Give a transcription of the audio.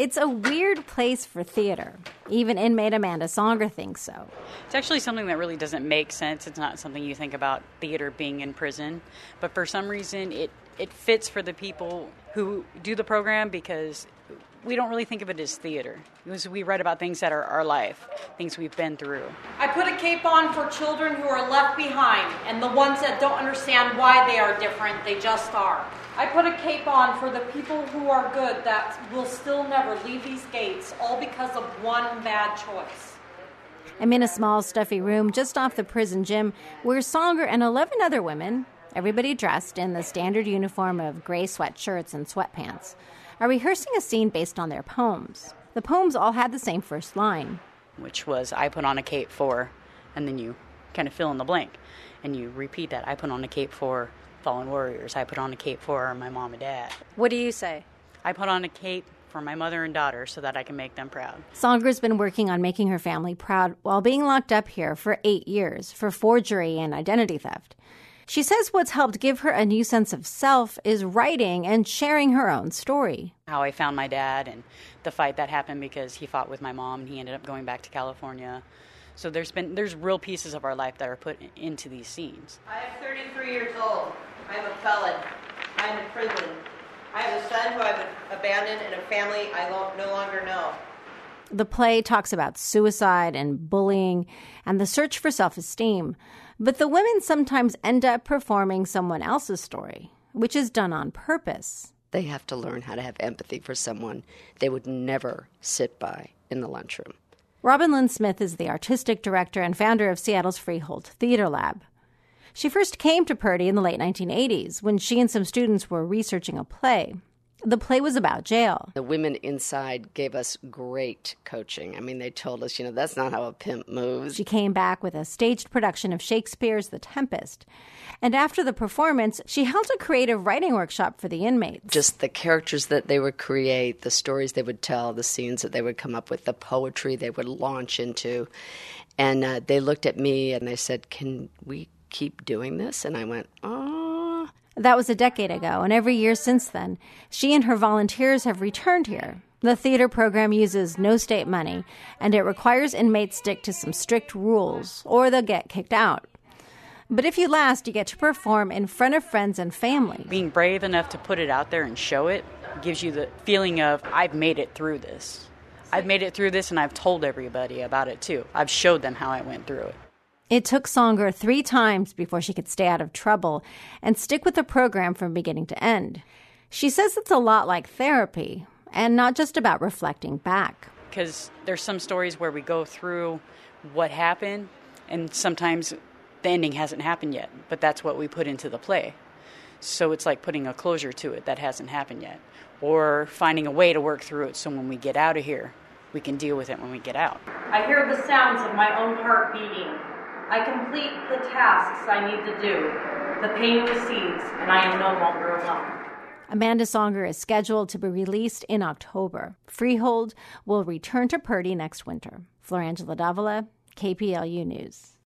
It's a weird place for theater. Even inmate Amanda Songer thinks so. It's actually something that really doesn't make sense. It's not something you think about theater being in prison. But for some reason, it fits for the people who do the program because we don't really think of it as theater. Because we write about things that are our life, things we've been through. I put a cape on for children who are left behind and the ones that don't understand why they are different, they just are. I put a cape on for the people who are good that will still never leave these gates, all because of one bad choice. I'm in a small, stuffy room just off the prison gym where Songer and 11 other women, everybody dressed in the standard uniform of gray sweatshirts and sweatpants, are rehearsing a scene based on their poems. The poems all had the same first line, which was, I put on a cape for, and then you kind of fill in the blank. And you repeat that. I put on a cape for fallen warriors. I put on a cape for my mom and dad. What do you say? I put on a cape for my mother and daughter so that I can make them proud. Songer's been working on making her family proud while being locked up here for 8 years for forgery and identity theft. She says what's helped give her a new sense of self is writing and sharing her own story. How I found my dad and the fight that happened because he fought with my mom and he ended up going back to California. So there's real pieces of our life that are put into these scenes. I am 33 years old. I'm a felon. I'm in prison. I have a son who I've abandoned and a family I no longer know. The play talks about suicide and bullying and the search for self-esteem. But the women sometimes end up performing someone else's story, which is done on purpose. They have to learn how to have empathy for someone they would never sit by in the lunchroom. Robin Lynn Smith is the artistic director and founder of Seattle's Freehold Theater Lab. She first came to Purdy in the late 1980s when she and some students were researching a play. The play was about jail. The women inside gave us great coaching. I mean, they told us, that's not how a pimp moves. She came back with a staged production of Shakespeare's The Tempest. And after the performance, she held a creative writing workshop for the inmates. Just the characters that they would create, the stories they would tell, the scenes that they would come up with, the poetry they would launch into. And they looked at me and they said, can we keep doing this? And I went, oh. That was a decade ago, and every year since then, she and her volunteers have returned here. The theater program uses no state money, and it requires inmates stick to some strict rules, or they'll get kicked out. But if you last, you get to perform in front of friends and family. Being brave enough to put it out there and show it gives you the feeling of, I've made it through this. I've made it through this, and I've told everybody about it, too. I've showed them how I went through it. It took Songer 3 times before she could stay out of trouble and stick with the program from beginning to end. She says it's a lot like therapy and not just about reflecting back. Because there's some stories where we go through what happened and sometimes the ending hasn't happened yet, but that's what we put into the play. So it's like putting a closure to it that hasn't happened yet, or finding a way to work through it so when we get out of here, we can deal with it when we get out. I hear the sounds of my own heart beating. I complete the tasks I need to do. The pain recedes, and I am no longer alone. Amanda Songer is scheduled to be released in October. Freehold will return to Purdy next winter. Florangela Davila, KPLU News.